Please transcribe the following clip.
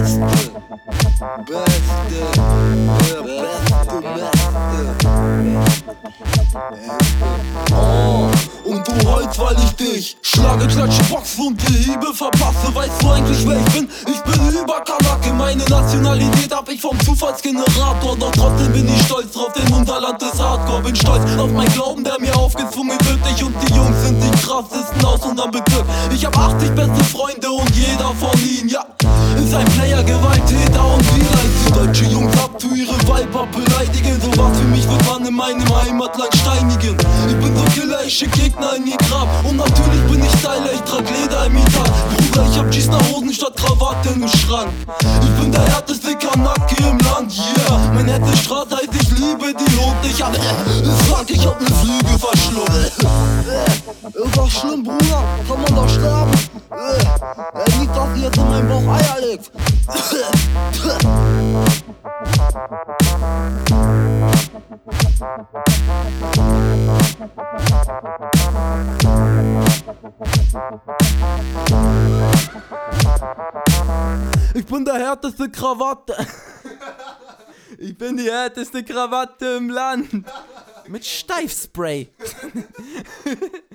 Oh, und du heulst, weil ich dich schlage, klatsche, boxe und dir Hiebe verpasse. Weißt du eigentlich, wer ich bin? Ich bin Überkanake. Meine Nationalität hab ich vom Zufallsgenerator. Doch trotzdem bin ich stolz drauf, denn unser Land ist Hardcore. Bin stolz auf meinen Glauben, der mir aufgezwungen wird. Ich und die Jungs sind die krassesten aus unserem Bezirk. Ich hab 80 beste Freunde und jeder von ihnen, ja, ist ein Player, Gewalttäter und Dealer. Die deutsche Jungs ab zu ihre Weiber beleidigen. Sowas für mich wird man in meinem Heimatland steinigen. Ich bin so Killer, ich schick Gegner in ihr Grab. Und natürlich bin ich Styler, ich trag Lederimitat. Bruder, ich hab Jeans nach Hosen statt Krawatte im Schrank. Ich bin der härteste Kanake im Land, yeah. Mein Herz ist Straße, heißt ich liebe die Hut. Ich hab ne Flügel verschluckt. Ist doch schlimm, Bruder, kann man doch sterben. Nicht, dass ihr jetzt in meinem Bauch Eier legt. Ich bin der härteste Krawatte. Ich bin die härteste Krawatte im Land. Mit Steifspray.